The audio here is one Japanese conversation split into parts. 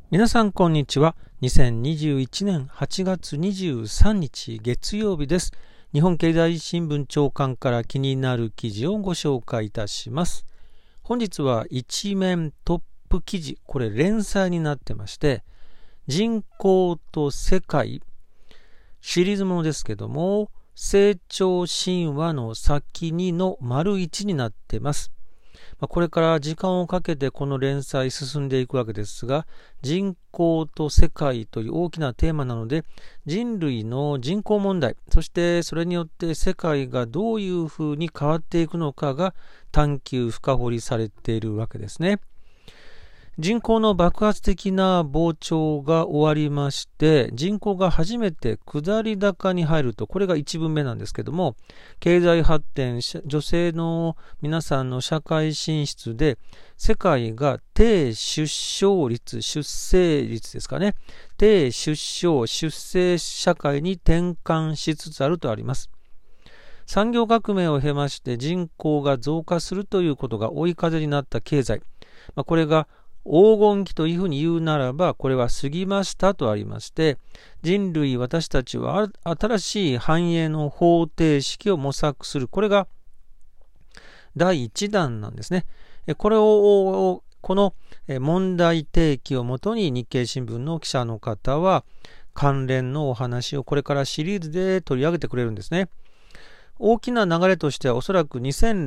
皆さんこんにちは。2021年8月23日月曜日です。日本経済新聞長官から気になる記事をご紹介いたします。本日は一面トップ記事、これ連載になってまして、人口と世界シリーズものですけども、成長神話の先にの丸1になっています。これから時間をかけてこの連載進んでいくわけですが、人口と世界という大きなテーマなので、人類の人口問題、そしてそれによって世界がどういうふうに変わっていくのかが探求深掘りされているわけですね。人口の爆発的な膨張が終わりまして、人口が初めて下り坂に入ると、これが一文目なんですけども、経済発展、女性の皆さんの社会進出で、世界が低出生率、出生率ですかね、低出生、出生社会に転換しつつあるとあります。産業革命を経まして人口が増加するということが追い風になった経済、これが黄金期というふうに言うならば、これは過ぎましたとありまして、人類、私たちは新しい繁栄の方程式を模索する。これが第1弾なんですね。この問題提起をもとに日経新聞の記者の方は、関連のお話をこれからシリーズで取り上げてくれるんですね。大きな流れとしてはおそらく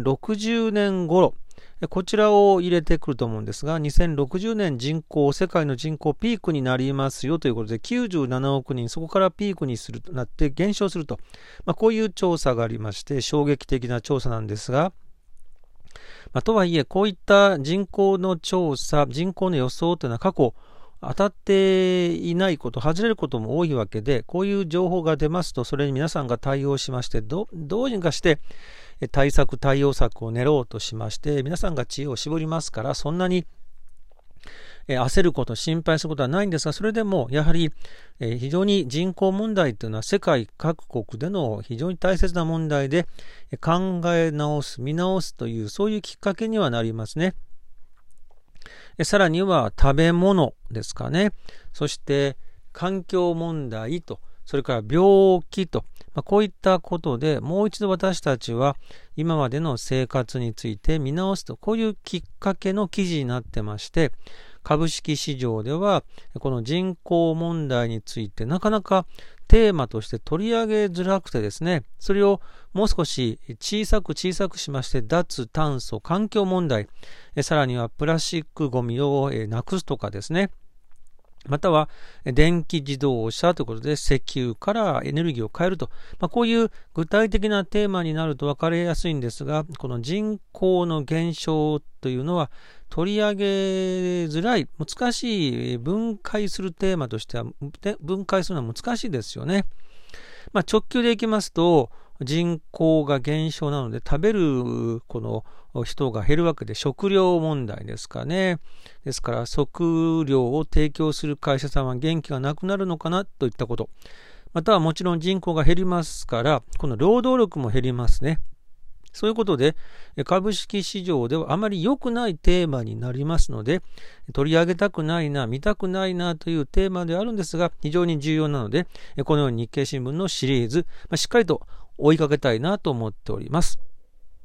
2060年頃、こちらを入れてくると思うんですが、2060年世界の人口ピークになりますよということで、97億人、そこからピークになって減少すると。こういう調査がありまして、衝撃的な調査なんですが、とはいえ、こういった人口の調査、人口の予想というのは過去、当たっていないこと、外れることも多いわけで、こういう情報が出ますと、それに皆さんが対応しまして、どうにかして対応策を練ろうとしまして、皆さんが知恵を絞りますから、そんなに焦ること、心配することはないんですが、それでもやはり非常に人口問題というのは世界各国での非常に大切な問題で、考え直す、見直すという、そういうきっかけにはなりますね。さらには食べ物ですかね。そして環境問題と、それから病気と、こういったことでもう一度私たちは今までの生活について見直すと、こういうきっかけの記事になってまして、株式市場ではこの人口問題についてなかなかテーマとして取り上げづらくてですね、それをもう少し小さくしまして、脱炭素、環境問題、さらにはプラスチックゴミをなくすとかですね、または電気自動車ということで石油からエネルギーを変えると、こういう具体的なテーマになると分かりやすいんですが、この人口の減少というのは取り上げづらい、難しい、分解するテーマとしては分解するのは難しいですよね。直球でいきますと、人口が減少なので食べるこの人が減るわけで、食料問題ですかね。ですから食料を提供する会社さんは元気がなくなるのかなといったこと、またはもちろん人口が減りますから、この労働力も減りますね。そういうことで株式市場ではあまり良くないテーマになりますので、取り上げたくないな、見たくないなというテーマであるんですが、非常に重要なので、このように日経新聞のシリーズ、しっかりと追いかけたいなと思っております。